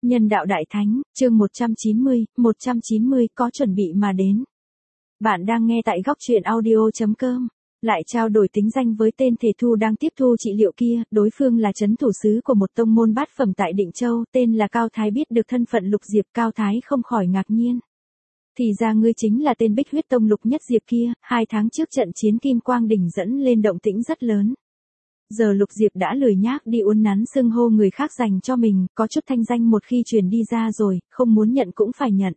Nhân đạo Đại Thánh, chương 190 có chuẩn bị mà đến. Bạn đang nghe tại góc truyện audio.com. Lại trao đổi tính danh với tên thể thu đang tiếp thu trị liệu kia, đối phương là trấn thủ sứ của một tông môn bát phẩm tại Định Châu, tên là Cao Thái. Biết được thân phận Lục Diệp, Cao Thái không khỏi ngạc nhiên. Thì ra ngươi chính là tên Bích Huyết Tông Lục Nhất Diệp kia, 2 tháng trước trận chiến Kim Quang Đỉnh dẫn lên động tĩnh rất lớn. Giờ Lục Diệp đã lười nhác đi uốn nắn xưng hô người khác dành cho mình, có chút thanh danh một khi truyền đi ra rồi, không muốn nhận cũng phải nhận.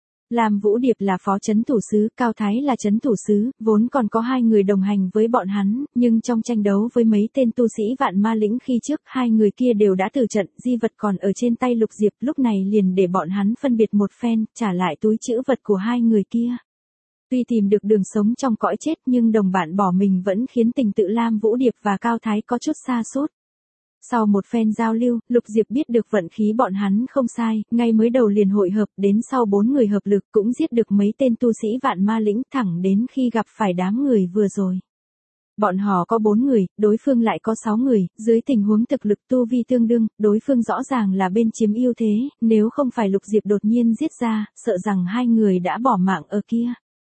Lam Vũ Điệp là phó trấn thủ sứ, Cao Thái là trấn thủ sứ, vốn còn có 2 người đồng hành với bọn hắn, nhưng trong tranh đấu với mấy tên tu sĩ Vạn Ma Lĩnh khi trước, 2 người kia đều đã từ trận, di vật còn ở trên tay Lục Diệp, lúc này liền để bọn hắn phân biệt một phen, trả lại túi trữ vật của 2 người kia. Tuy tìm được đường sống trong cõi chết nhưng đồng bạn bỏ mình vẫn khiến tình tự Lam Vũ Điệp và Cao Thái có chút sa sút. Sau một phen giao lưu, Lục Diệp biết được vận khí bọn hắn không sai, ngay mới đầu liền hội hợp, đến sau 4 người hợp lực cũng giết được mấy tên tu sĩ Vạn Ma Lĩnh, thẳng đến khi gặp phải đám người vừa rồi. Bọn họ có 4 người, đối phương lại có 6 người, dưới tình huống thực lực tu vi tương đương, đối phương rõ ràng là bên chiếm ưu thế, nếu không phải Lục Diệp đột nhiên giết ra, sợ rằng 2 người đã bỏ mạng ở kia.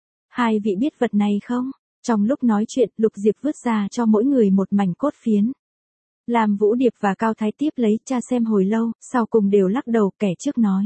2 vị biết vật này không? Trong lúc nói chuyện, Lục Diệp vứt ra cho mỗi người một mảnh cốt phiến. Lam Vũ Điệp và Cao Thái tiếp lấy, tra xem hồi lâu, sau cùng đều lắc đầu, kẻ trước nói.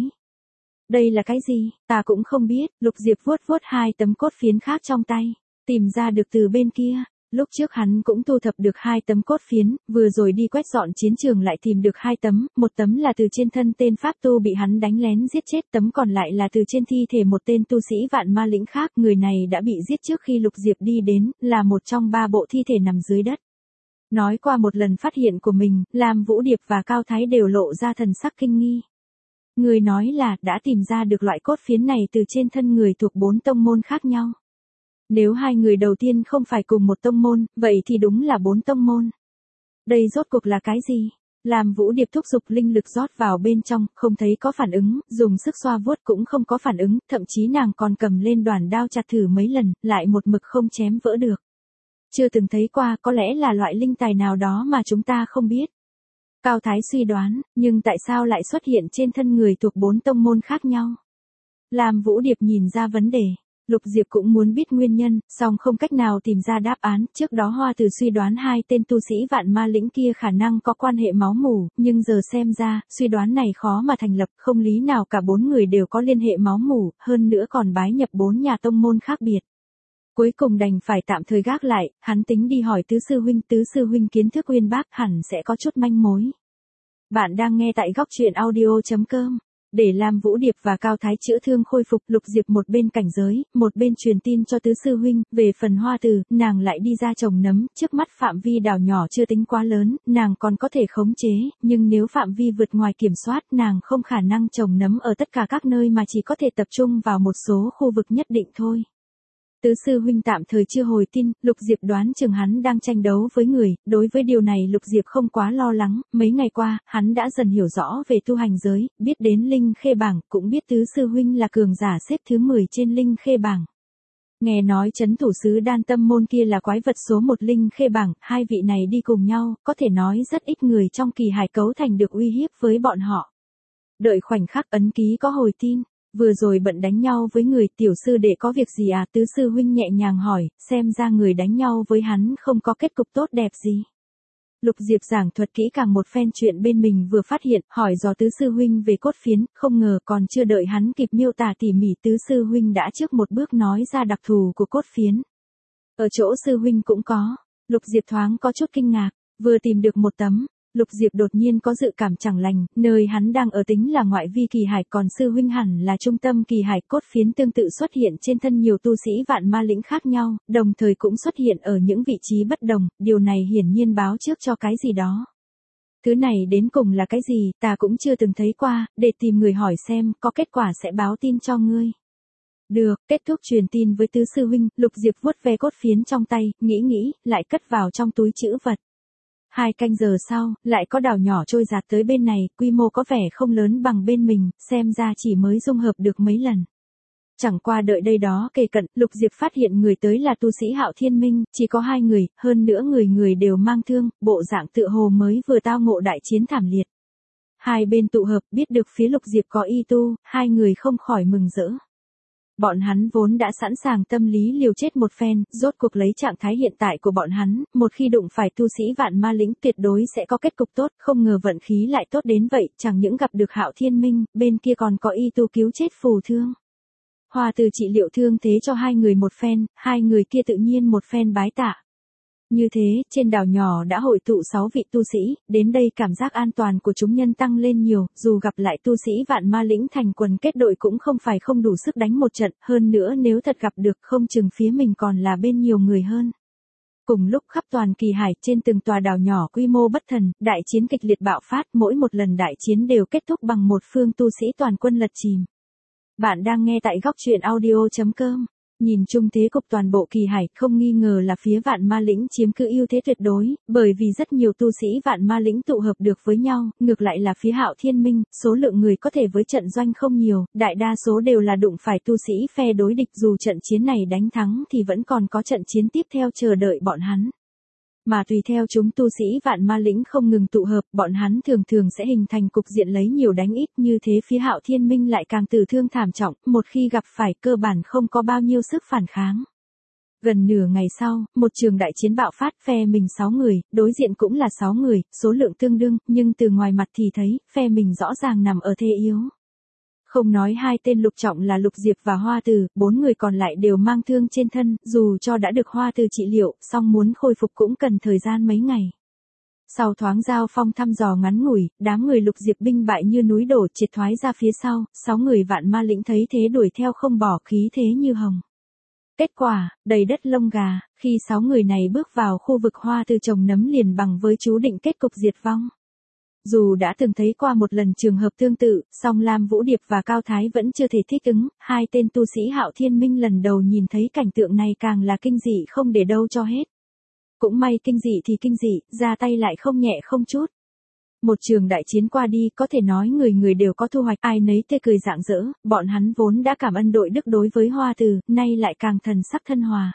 Đây là cái gì, ta cũng không biết. Lục Diệp vuốt 2 tấm cốt phiến khác trong tay, tìm ra được từ bên kia. Lúc trước hắn cũng thu thập được 2 tấm cốt phiến, vừa rồi đi quét dọn chiến trường lại tìm được 2 tấm, một tấm là từ trên thân tên pháp tu bị hắn đánh lén giết chết, tấm còn lại là từ trên thi thể một tên tu sĩ Vạn Ma Lĩnh khác, người này đã bị giết trước khi Lục Diệp đi đến, là một trong 3 bộ thi thể nằm dưới đất. Nói qua một lần phát hiện của mình, Lam Vũ Điệp và Cao Thái đều lộ ra thần sắc kinh nghi. Người nói là đã tìm ra được loại cốt phiến này từ trên thân người thuộc 4 tông môn khác nhau. Nếu 2 người đầu tiên không phải cùng một tông môn, vậy thì đúng là 4 tông môn. Đây rốt cuộc là cái gì? Lam Vũ Điệp thúc giục linh lực rót vào bên trong, không thấy có phản ứng, dùng sức xoa vuốt cũng không có phản ứng, thậm chí nàng còn cầm lên đoàn đao chặt thử mấy lần, lại một mực không chém vỡ được. Chưa từng thấy qua, có lẽ là loại linh tài nào đó mà chúng ta không biết. Cao Thái suy đoán, nhưng tại sao lại xuất hiện trên thân người thuộc 4 tông môn khác nhau? Lam Vũ Điệp nhìn ra vấn đề. Lục Diệp cũng muốn biết nguyên nhân, song không cách nào tìm ra đáp án. Trước đó Hoa Từ suy đoán 2 tên tu sĩ Vạn Ma Lĩnh kia khả năng có quan hệ máu mủ, nhưng giờ xem ra, suy đoán này khó mà thành lập, không lý nào cả 4 người đều có liên hệ máu mủ, hơn nữa còn bái nhập 4 nhà tông môn khác biệt. Cuối cùng đành phải tạm thời gác lại, hắn tính đi hỏi Tứ Sư Huynh kiến thức uyên bác, hẳn sẽ có chút manh mối. Bạn đang nghe tại góc truyện audio.com. Để Lam Vũ Điệp và Cao Thái chữa thương khôi phục, Lục Diệp một bên cảnh giới, một bên truyền tin cho Tứ Sư Huynh. Về phần Hoa Từ, nàng lại đi ra trồng nấm, trước mắt phạm vi đảo nhỏ chưa tính quá lớn, nàng còn có thể khống chế, nhưng nếu phạm vi vượt ngoài kiểm soát, nàng không khả năng trồng nấm ở tất cả các nơi mà chỉ có thể tập trung vào một số khu vực nhất định thôi. Tứ Sư Huynh tạm thời chưa hồi tin, Lục Diệp đoán chừng hắn đang tranh đấu với người, đối với điều này Lục Diệp không quá lo lắng, mấy ngày qua, hắn đã dần hiểu rõ về tu hành giới, biết đến Linh Khê Bảng, cũng biết Tứ Sư Huynh là cường giả xếp thứ 10 trên Linh Khê Bảng. Nghe nói trấn thủ sứ Đan Tâm Môn kia là quái vật số 1 Linh Khê Bảng, 2 vị này đi cùng nhau, có thể nói rất ít người trong Kỳ Hải cấu thành được uy hiếp với bọn họ. Đợi khoảnh khắc ấn ký có hồi tin. Vừa rồi bận đánh nhau với người, tiểu sư đệ có việc gì à? Tứ Sư Huynh nhẹ nhàng hỏi, xem ra người đánh nhau với hắn không có kết cục tốt đẹp gì. Lục Diệp giảng thuật kỹ càng một phen chuyện bên mình vừa phát hiện, hỏi dò Tứ Sư Huynh về cốt phiến, không ngờ còn chưa đợi hắn kịp miêu tả tỉ mỉ, Tứ Sư Huynh đã trước một bước nói ra đặc thù của cốt phiến. Ở chỗ Sư Huynh cũng có. Lục Diệp thoáng có chút kinh ngạc, vừa tìm được một tấm. Lục Diệp đột nhiên có dự cảm chẳng lành, nơi hắn đang ở tính là ngoại vi Kỳ Hải, còn Sư Huynh hẳn là trung tâm Kỳ Hải. Cốt phiến tương tự xuất hiện trên thân nhiều tu sĩ Vạn Ma Lĩnh khác nhau, đồng thời cũng xuất hiện ở những vị trí bất đồng, điều này hiển nhiên báo trước cho cái gì đó. Thứ này đến cùng là cái gì, ta cũng chưa từng thấy qua, để tìm người hỏi xem, có kết quả sẽ báo tin cho ngươi. Được, kết thúc truyền tin với Tứ Sư Huynh, Lục Diệp vuốt ve cốt phiến trong tay, nghĩ, lại cất vào trong túi trữ vật. 2 canh giờ sau, lại có đảo nhỏ trôi dạt tới bên này, quy mô có vẻ không lớn bằng bên mình, xem ra chỉ mới dung hợp được mấy lần. Chẳng qua đợi đây đó kề cận, Lục Diệp phát hiện người tới là tu sĩ Hạo Thiên Minh, chỉ có 2 người, hơn nữa người đều mang thương, bộ dạng tựa hồ mới vừa tao ngộ đại chiến thảm liệt. Hai bên tụ hợp, biết được phía Lục Diệp có y tu, hai người không khỏi mừng rỡ. Bọn hắn vốn đã sẵn sàng tâm lý liều chết một phen, rốt cuộc lấy trạng thái hiện tại của bọn hắn, một khi đụng phải tu sĩ Vạn Ma Lĩnh tuyệt đối sẽ có kết cục tốt, không ngờ vận khí lại tốt đến vậy, chẳng những gặp được Hạo Thiên Minh, bên kia còn có y tu cứu chết phù thương. Hoa Từ trị liệu thương thế cho hai người một phen, hai người kia tự nhiên một phen bái tạ. Như thế, trên đảo nhỏ đã hội tụ 6 vị tu sĩ, đến đây cảm giác an toàn của chúng nhân tăng lên nhiều, dù gặp lại tu sĩ Vạn Ma Lĩnh thành quần kết đội cũng không phải không đủ sức đánh một trận, hơn nữa nếu thật gặp được không chừng phía mình còn là bên nhiều người hơn. Cùng lúc khắp toàn Kỳ Hải trên từng tòa đảo nhỏ quy mô bất thần, đại chiến kịch liệt bạo phát, mỗi một lần đại chiến đều kết thúc bằng một phương tu sĩ toàn quân lật chìm. Bạn đang nghe tại góc truyện audio.com. Nhìn chung thế cục toàn bộ Kỳ Hải, không nghi ngờ là phía Vạn Ma Lĩnh chiếm cứ ưu thế tuyệt đối, bởi vì rất nhiều tu sĩ Vạn Ma Lĩnh tụ hợp được với nhau, ngược lại là phía Hạo Thiên Minh, số lượng người có thể với trận doanh không nhiều, đại đa số đều là đụng phải tu sĩ phe đối địch, dù trận chiến này đánh thắng thì vẫn còn có trận chiến tiếp theo chờ đợi bọn hắn. Mà tùy theo chúng tu sĩ Vạn Ma Lĩnh không ngừng tụ hợp, bọn hắn thường thường sẽ hình thành cục diện lấy nhiều đánh ít, như thế phía Hạo Thiên Minh lại càng tử thương thảm trọng, một khi gặp phải cơ bản không có bao nhiêu sức phản kháng. Gần nửa ngày sau, một trường đại chiến bạo phát, phe mình 6 người, đối diện cũng là 6 người, số lượng tương đương, nhưng từ ngoài mặt thì thấy, phe mình rõ ràng nằm ở thế yếu. Không nói hai tên Lục Trọng là Lục Diệp và Hoa Từ, 4 người còn lại đều mang thương trên thân, dù cho đã được Hoa Từ trị liệu, song muốn khôi phục cũng cần thời gian mấy ngày. Sau thoáng giao phong thăm dò ngắn ngủi, đám người Lục Diệp binh bại như núi đổ triệt thoái ra phía sau, 6 người Vạn Ma Lĩnh thấy thế đuổi theo không bỏ, khí thế như hồng. Kết quả, đầy đất lông gà, khi 6 người này bước vào khu vực Hoa Từ trồng nấm liền bằng với chú định kết cục diệt vong. Dù đã từng thấy qua một lần trường hợp tương tự, song Lam Vũ Điệp và Cao Thái vẫn chưa thể thích ứng, hai tên tu sĩ Hạo Thiên Minh lần đầu nhìn thấy cảnh tượng này càng là kinh dị không để đâu cho hết. Cũng may kinh dị thì kinh dị, ra tay lại không nhẹ không chút. Một trường đại chiến qua đi, có thể nói người người đều có thu hoạch, ai nấy tê cười rạng rỡ, bọn hắn vốn đã cảm ơn đội đức đối với Hoa Từ, nay lại càng thần sắc thân hòa.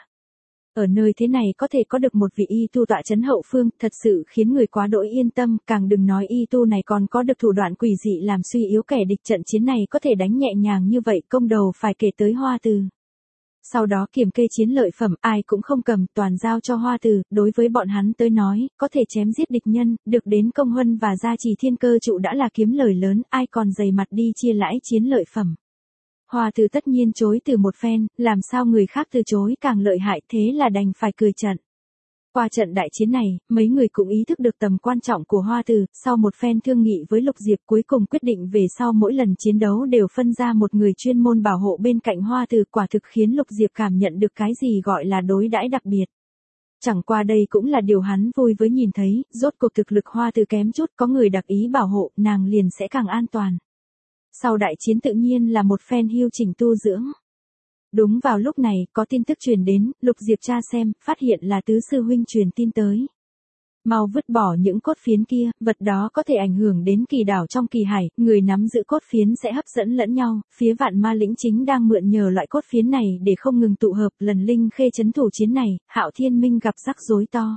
Ở nơi thế này có thể có được một vị y tu tọa trấn hậu phương, thật sự khiến người quá đỗi yên tâm, càng đừng nói y tu này còn có được thủ đoạn quỷ dị làm suy yếu kẻ địch, trận chiến này có thể đánh nhẹ nhàng như vậy, công đầu phải kể tới Hoa Từ. Sau đó kiểm kê chiến lợi phẩm, ai cũng không cầm, toàn giao cho Hoa Từ, đối với bọn hắn tới nói, có thể chém giết địch nhân, được đến công huân và gia trì thiên cơ trụ đã là kiếm lời lớn, ai còn dày mặt đi chia lãi chiến lợi phẩm. Hoa Từ tất nhiên chối từ một phen, làm sao người khác từ chối càng lợi hại, thế là đành phải cười trận. Qua trận đại chiến này, mấy người cũng ý thức được tầm quan trọng của Hoa Từ, sau một phen thương nghị với Lục Diệp cuối cùng quyết định về sau mỗi lần chiến đấu đều phân ra một người chuyên môn bảo hộ bên cạnh Hoa Từ, quả thực khiến Lục Diệp cảm nhận được cái gì gọi là đối đãi đặc biệt. Chẳng qua đây cũng là điều hắn vui với nhìn thấy, rốt cuộc thực lực Hoa Từ kém chút, có người đặc ý bảo hộ, nàng liền sẽ càng an toàn. Sau đại chiến tự nhiên là một phen hưu chỉnh tu dưỡng. Đúng vào lúc này, có tin tức truyền đến, Lục Diệp tra xem, phát hiện là tứ sư huynh truyền tin tới. Mau vứt bỏ những cốt phiến kia, vật đó có thể ảnh hưởng đến kỳ đảo trong Kỳ Hải, người nắm giữ cốt phiến sẽ hấp dẫn lẫn nhau, phía Vạn Ma Lĩnh chính đang mượn nhờ loại cốt phiến này để không ngừng tụ hợp, lần Linh Khê trấn thủ chiến này, Hạo Thiên Minh gặp rắc rối to.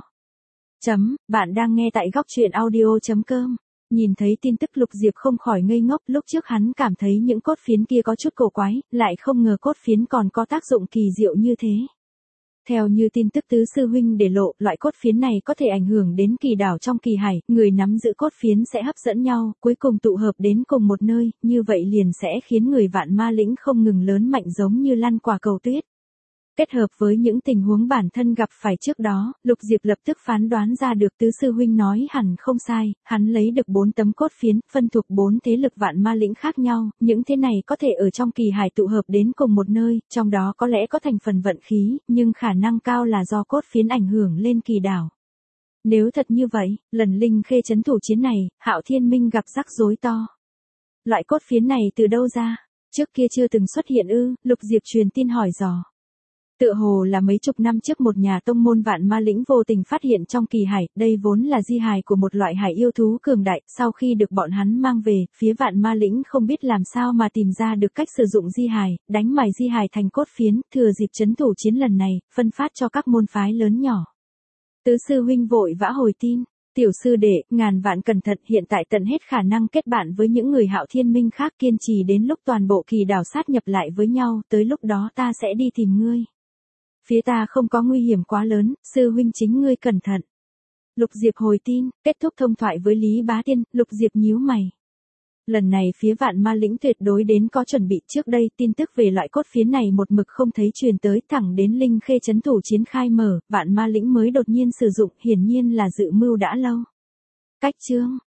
Bạn đang nghe tại góc truyện audio.com. Nhìn thấy tin tức Lục Diệp không khỏi ngây ngốc, lúc trước hắn cảm thấy những cốt phiến kia có chút cổ quái, lại không ngờ cốt phiến còn có tác dụng kỳ diệu như thế. Theo như tin tức tứ sư huynh để lộ, loại cốt phiến này có thể ảnh hưởng đến kỳ đảo trong Kỳ Hải, người nắm giữ cốt phiến sẽ hấp dẫn nhau, cuối cùng tụ hợp đến cùng một nơi, như vậy liền sẽ khiến người Vạn Ma Lĩnh không ngừng lớn mạnh giống như lăn quả cầu tuyết. Kết hợp với những tình huống bản thân gặp phải trước đó, Lục Diệp lập tức phán đoán ra được tứ sư huynh nói hẳn không sai, hắn lấy được 4 tấm cốt phiến, phân thuộc 4 thế lực Vạn Ma Lĩnh khác nhau, những thế này có thể ở trong Kỳ Hải tụ hợp đến cùng một nơi, trong đó có lẽ có thành phần vận khí, nhưng khả năng cao là do cốt phiến ảnh hưởng lên kỳ đảo. Nếu thật như vậy, lần Linh Khê trấn thủ chiến này, Hạo Thiên Minh gặp rắc rối to. Loại cốt phiến này từ đâu ra? Trước kia chưa từng xuất hiện ư? Lục Diệp truyền tin hỏi dò. Tựa hồ là mấy chục năm trước một nhà tông môn Vạn Ma Lĩnh vô tình phát hiện trong Kỳ Hải, đây vốn là di hài của một loại hải yêu thú cường đại, sau khi được bọn hắn mang về, phía Vạn Ma Lĩnh không biết làm sao mà tìm ra được cách sử dụng di hài, đánh mài di hài thành cốt phiến, thừa dịp trấn thủ chiến lần này, phân phát cho các môn phái lớn nhỏ. Tứ sư huynh vội vã hồi tin. Tiểu sư đệ, ngàn vạn cẩn thận, hiện tại tận hết khả năng kết bạn với những người Hạo Thiên Minh khác, kiên trì đến lúc toàn bộ kỳ đảo sát nhập lại với nhau, tới lúc đó ta sẽ đi tìm ngươi. Phía ta không có nguy hiểm quá lớn, sư huynh chính ngươi cẩn thận. Lục Diệp hồi tin, kết thúc thông thoại với Lý Bá Tiên, Lục Diệp nhíu mày. Lần này phía Vạn Ma Lĩnh tuyệt đối đến có chuẩn bị, trước đây tin tức về loại cốt phiến này một mực không thấy truyền tới, thẳng đến Linh Khê trấn thủ chiến khai mở, Vạn Ma Lĩnh mới đột nhiên sử dụng, hiển nhiên là dự mưu đã lâu. Cách chương